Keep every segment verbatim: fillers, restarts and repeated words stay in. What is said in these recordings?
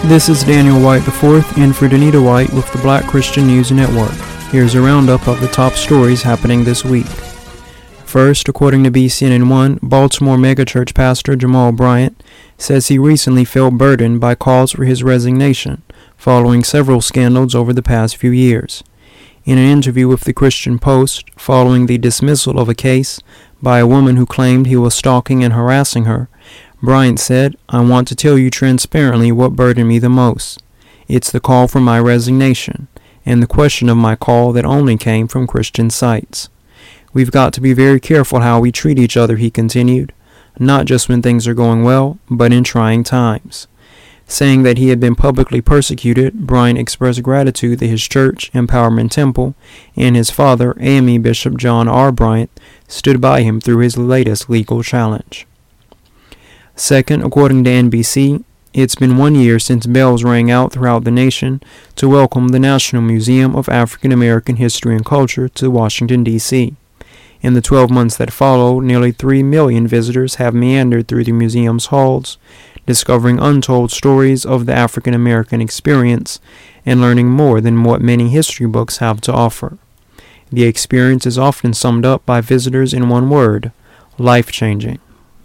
This is Daniel White the fourth, in for Danita White with the Black Christian News Network. Here's a roundup of the top stories happening this week. First, according to B C N N one, Baltimore megachurch pastor Jamal Bryant says he recently felt burdened by calls for his resignation, following several scandals over the past few years. In an interview with the Christian Post, following the dismissal of a case by a woman who claimed he was stalking and harassing her, Bryant said, "I want to tell you transparently what burdened me the most. It's the call for my resignation, and the question of my call that only came from Christian sites. We've got to be very careful how we treat each other," he continued, "not just when things are going well, but in trying times." Saying that he had been publicly persecuted, Bryant expressed gratitude that his church, Empowerment Temple, and his father, A M E Bishop John R. Bryant, stood by him through his latest legal challenge. Second, according to N B C, it's been one year since bells rang out throughout the nation to welcome the National Museum of African American History and Culture to Washington, D C In the twelve months that followed, nearly three million visitors have meandered through the museum's halls, discovering untold stories of the African American experience and learning more than what many history books have to offer. The experience is often summed up by visitors in one word: life-changing.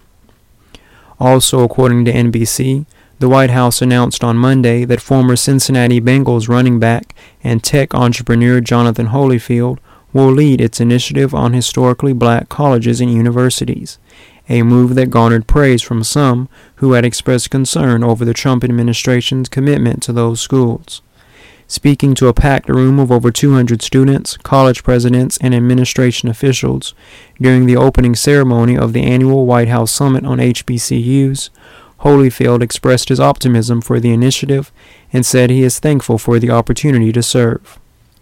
Also, according to N B C, the White House announced on Monday that former Cincinnati Bengals running back and tech entrepreneur Jonathan Holyfield will lead its initiative on historically black colleges and universities, a move that garnered praise from some who had expressed concern over the Trump administration's commitment to those schools. Speaking to a packed room of over two hundred students, college presidents, and administration officials during the opening ceremony of the annual White House Summit on H B C Us, Holyfield expressed his optimism for the initiative and said he is thankful for the opportunity to serve.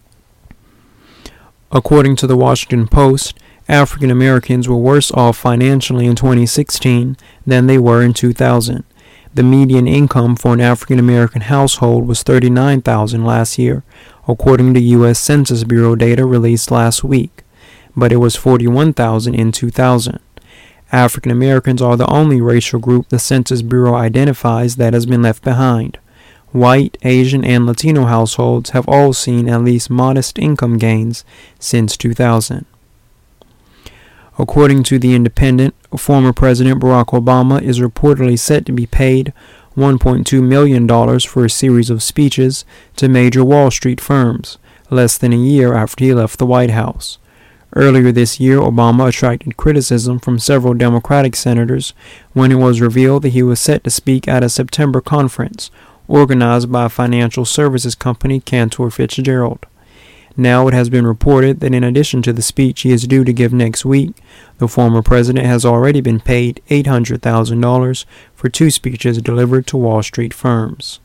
According to the Washington Post, African Americans were worse off financially in twenty sixteen than they were in two thousand. The median income for an African American household was thirty-nine thousand dollars last year, according to U S Census Bureau data released last week, but it was forty-one thousand dollars in two thousand. African Americans are the only racial group the Census Bureau identifies that has been left behind. White, Asian, and Latino households have all seen at least modest income gains since two thousand. According to The Independent, former President Barack Obama is reportedly set to be paid one point two million dollars for a series of speeches to major Wall Street firms, less than a year after he left the White House. Earlier this year, Obama attracted criticism from several Democratic senators when it was revealed that he was set to speak at a September conference organized by financial services company Cantor Fitzgerald. Now it has been reported that in addition to the speech he is due to give next week, the former president has already been paid eight hundred thousand dollars for two speeches delivered to Wall Street firms.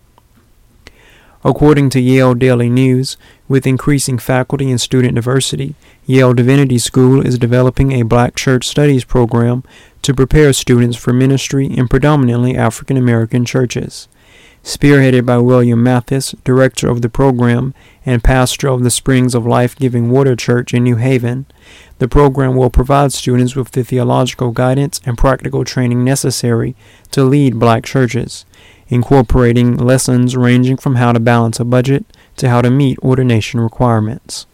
According to Yale Daily News, with increasing faculty and student diversity, Yale Divinity School is developing a Black Church Studies program to prepare students for ministry in predominantly African American churches. Spearheaded by William Mathis, director of the program and pastor of the Springs of Life-Giving Water Church in New Haven, the program will provide students with the theological guidance and practical training necessary to lead black churches, incorporating lessons ranging from how to balance a budget to how to meet ordination requirements.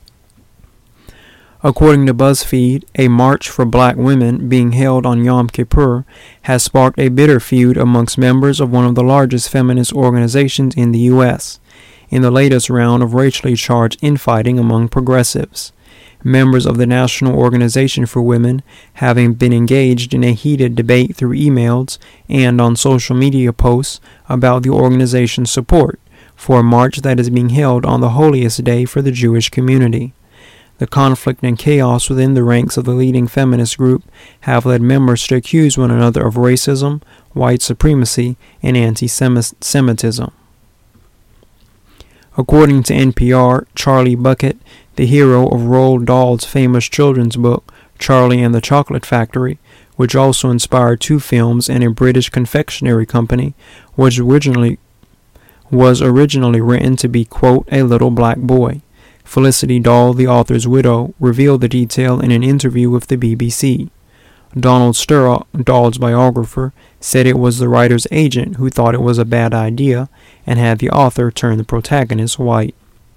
According to BuzzFeed, a march for black women being held on Yom Kippur has sparked a bitter feud amongst members of one of the largest feminist organizations in the U S in the latest round of racially charged infighting among progressives. Members of the National Organization for Women having been engaged in a heated debate through emails and on social media posts about the organization's support for a march that is being held on the holiest day for the Jewish community. The conflict and chaos within the ranks of the leading feminist group have led members to accuse one another of racism, white supremacy, and anti-Semitism. According to N P R, Charlie Bucket, the hero of Roald Dahl's famous children's book, Charlie and the Chocolate Factory, which also inspired two films and a British confectionery company, was originally, was originally written to be, quote, a little black boy. Felicity Dahl, the author's widow, revealed the detail in an interview with the B B C. Donald Sturrock, Dahl's biographer, said it was the writer's agent who thought it was a bad idea and had the author turn the protagonist white.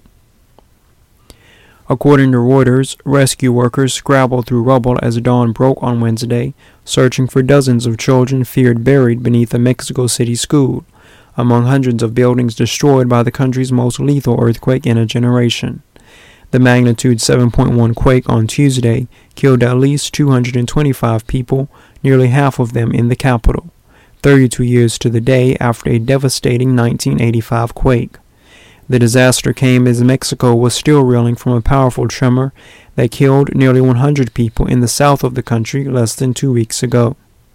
According to Reuters, rescue workers scrabbled through rubble as dawn broke on Wednesday, searching for dozens of children feared buried beneath a Mexico City school, among hundreds of buildings destroyed by the country's most lethal earthquake in a generation. The magnitude seven point one quake on Tuesday killed at least two hundred twenty-five people, nearly half of them in the capital, thirty-two years to the day after a devastating nineteen eighty-five quake. The disaster came as Mexico was still reeling from a powerful tremor that killed nearly one hundred people in the south of the country less than two weeks ago.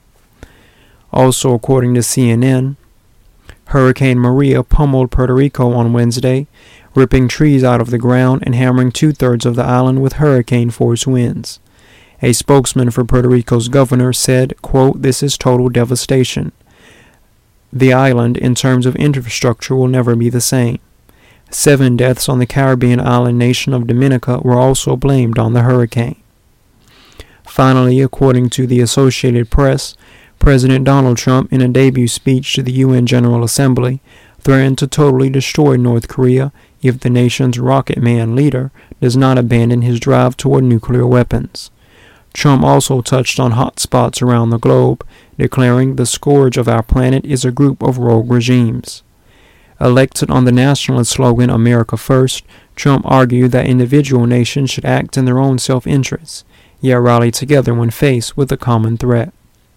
Also, according to C N N, Hurricane Maria pummeled Puerto Rico on Wednesday, ripping trees out of the ground and hammering two-thirds of the island with hurricane-force winds. A spokesman for Puerto Rico's governor said, quote, "This is total devastation. The island, in terms of infrastructure, will never be the same." Seven deaths on the Caribbean island nation of Dominica were also blamed on the hurricane. Finally, according to the Associated Press, President Donald Trump, in a debut speech to the U N General Assembly, threatened to totally destroy North Korea if the nation's Rocket Man leader does not abandon his drive toward nuclear weapons. Trump also touched on hot spots around the globe, declaring the scourge of our planet is a group of rogue regimes. Elected on the nationalist slogan America First, Trump argued that individual nations should act in their own self-interest, yet rally together when faced with a common threat.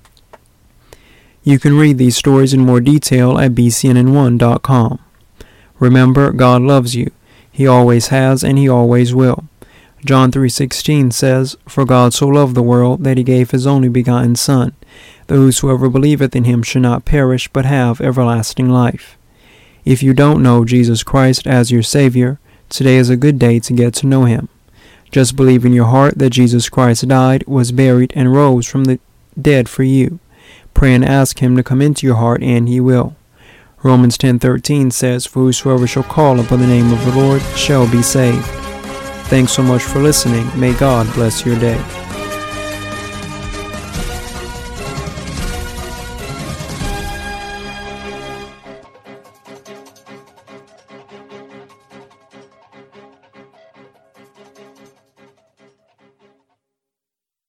You can read these stories in more detail at b c n n one dot com. Remember, God loves you. He always has and he always will. John three sixteen says, "For God so loved the world that he gave his only begotten Son, that whosoever believeth in him should not perish but have everlasting life." If you don't know Jesus Christ as your Savior, today is a good day to get to know him. Just believe in your heart that Jesus Christ died, was buried, and rose from the dead for you. Pray and ask him to come into your heart, and he will. Romans ten thirteen says, "For whosoever shall call upon the name of the Lord shall be saved." Thanks so much for listening. May God bless your day.